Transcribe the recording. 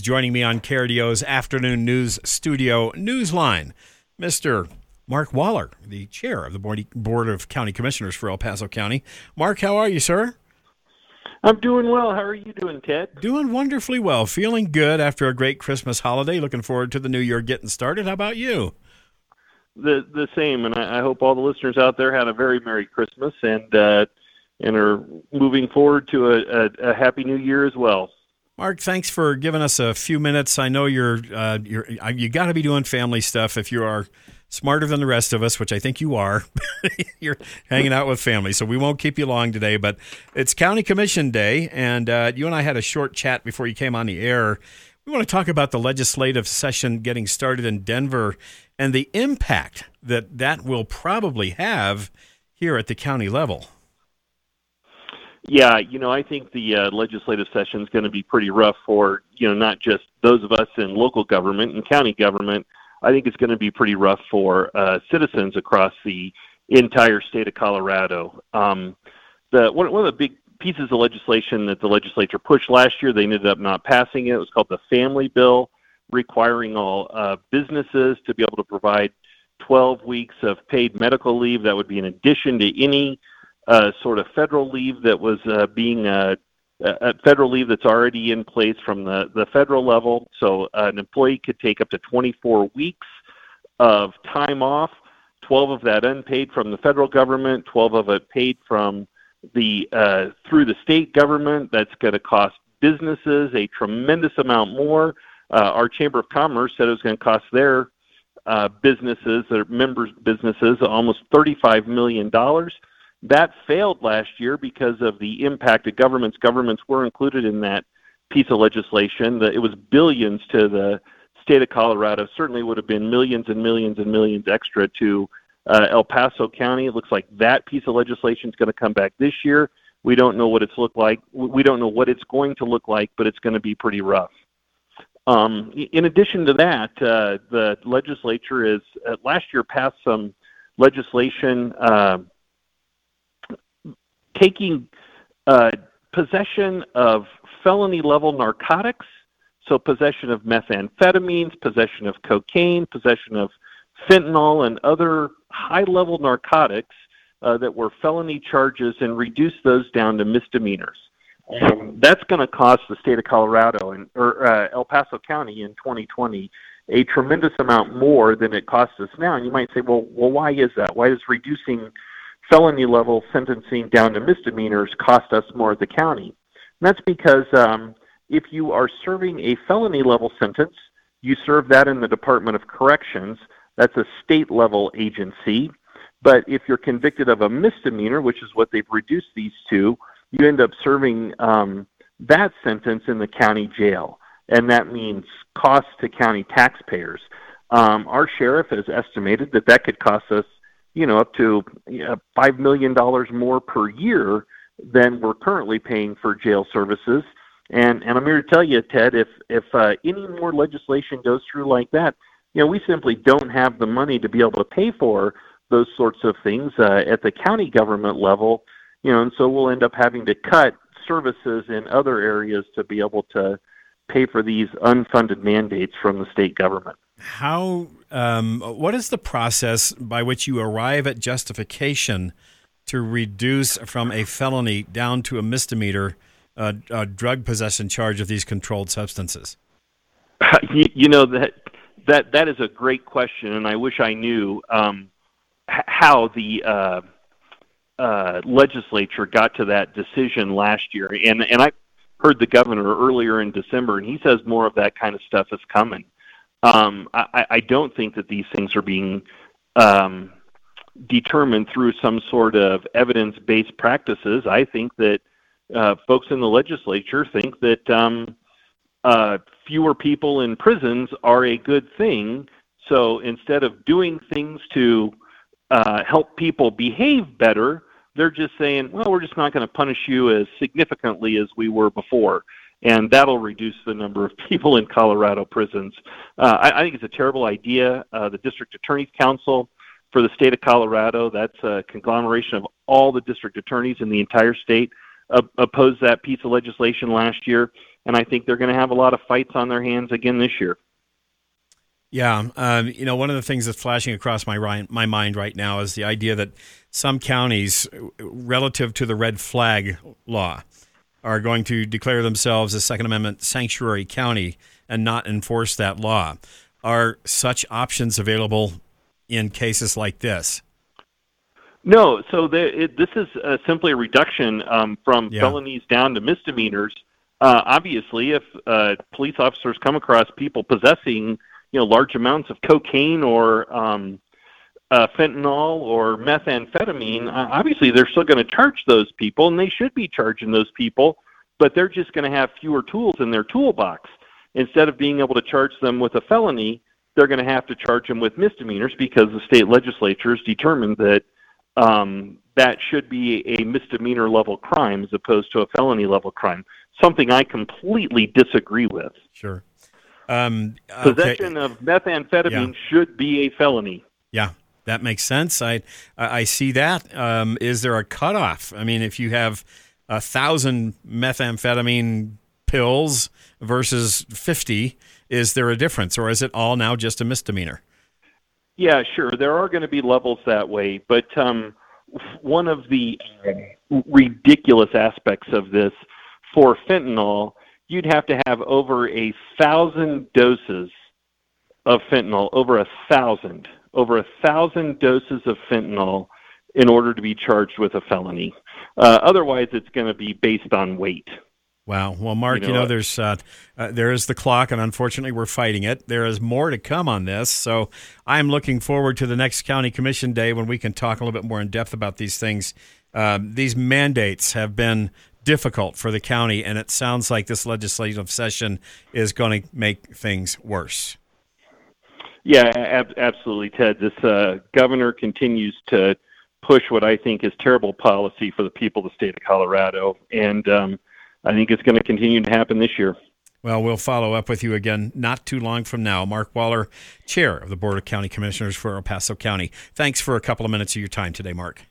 Joining me on KRDO's Afternoon News Studio Newsline, Mr. Mark Waller, the chair of the Board of County Commissioners for El Paso County. Mark, how are you, sir? I'm doing well. How are you doing, Ted? Doing wonderfully well. Feeling good after a great Christmas holiday. Looking forward to the new year getting started. How about you? The same, and I hope all the listeners out there had a very Merry Christmas and are moving forward to a Happy New Year as well. Mark, thanks for giving us a few minutes. I know you got to be doing family stuff if you are smarter than the rest of us, which I think you are. You're hanging out with family, so we won't keep you long today. But it's County Commission Day, and you and I had a short chat before you came on the air. We want to talk about the legislative session getting started in Denver and the impact that will probably have here at the county level. Yeah, I think the legislative session is going to be pretty rough for, not just those of us in local government and county government. I think it's going to be pretty rough for citizens across the entire state of Colorado. One of the big pieces of legislation that the legislature pushed last year, they ended up not passing it. It was called the Family Bill, requiring all businesses to be able to provide 12 weeks of paid medical leave. That would be in addition to any sort of federal leave that was federal leave that's already in place from the federal level. So an employee could take up to 24 weeks of time off, 12 of that unpaid from the federal government, 12 of it paid from through the state government. That's going to cost businesses a tremendous amount more. Our Chamber of Commerce said it was going to cost their businesses, their members' businesses, almost $35 million. That failed last year because of the impact of governments. Governments were included in that piece of legislation. It was billions to the state of Colorado. Certainly would have been millions and millions and millions extra to El Paso County. It looks like that piece of legislation is going to come back this year. We don't know what it's look like. We don't know what it's going to look like, but it's going to be pretty rough. In addition to that, the legislature is last year passed some legislation taking possession of felony-level narcotics, so possession of methamphetamines, possession of cocaine, possession of fentanyl, and other high-level narcotics that were felony charges, and reduce those down to misdemeanors. That's going to cost the state of Colorado or El Paso County in 2020 a tremendous amount more than it costs us now. And you might say, well, why is that? Why is reducing felony level sentencing down to misdemeanors cost us more at the county? And that's because if you are serving a felony level sentence, you serve that in the Department of Corrections. That's a state level agency. But if you're convicted of a misdemeanor, which is what they've reduced these to, you end up serving that sentence in the county jail. And that means costs to county taxpayers. Our sheriff has estimated that could cost us up to $5 million more per year than we're currently paying for jail services. And I'm here to tell you, Ted, if any more legislation goes through like that, we simply don't have the money to be able to pay for those sorts of things at the county government level, and so we'll end up having to cut services in other areas to be able to pay for these unfunded mandates from the state government. What is the process by which you arrive at justification to reduce from a felony down to a misdemeanor drug possession charge of these controlled substances? That is a great question, and I wish I knew how the legislature got to that decision last year. And I heard the governor earlier in December, and he says more of that kind of stuff is coming. I don't think that these things are being determined through some sort of evidence-based practices. I think that folks in the legislature think that fewer people in prisons are a good thing. So instead of doing things to help people behave better, they're just saying, well, we're just not going to punish you as significantly as we were before. And that'll reduce the number of people in Colorado prisons. I think it's a terrible idea. The District Attorney's Council for the state of Colorado, that's a conglomeration of all the district attorneys in the entire state, opposed that piece of legislation last year. and I think they're going to have a lot of fights on their hands again this year. Yeah, one of the things that's flashing across my mind right now is the idea that some counties, relative to the red flag law, are going to declare themselves a Second Amendment sanctuary county and not enforce that law. Are such options available in cases like this? No, so this is simply a reduction from felonies down to misdemeanors. Obviously, if police officers come across people possessing large amounts of cocaine or fentanyl or methamphetamine, obviously they're still going to charge those people, and they should be charging those people, but they're just going to have fewer tools in their toolbox. Instead of being able to charge them with a felony, they're going to have to charge them with misdemeanors because the state legislatures determined that that should be a misdemeanor level crime as opposed to a felony level crime, something I completely disagree with. Sure. Possession of methamphetamine should be a felony. Yeah, that makes sense. I see that. Is there a cutoff? I mean, if you have 1,000 methamphetamine pills versus 50, is there a difference, or is it all now just a misdemeanor? Yeah, sure. There are going to be levels that way, but one of the ridiculous aspects of this for fentanyl, you'd have to have over 1,000 doses of fentanyl, over 1,000 doses of fentanyl in order to be charged with a felony. Otherwise, it's going to be based on weight. Wow. Well, Mark, there is the clock, and unfortunately we're fighting it. There is more to come on this, so I'm looking forward to the next County Commission Day when we can talk a little bit more in depth about these things. These mandates have been difficult for the county, and it sounds like this legislative session is going to make things worse. Yeah, absolutely, Ted. This governor continues to push what I think is terrible policy for the people of the state of Colorado, and I think it's going to continue to happen this year. Well, we'll follow up with you again not too long from now. Mark Waller, Chair of the Board of County Commissioners for El Paso County. Thanks for a couple of minutes of your time today, Mark.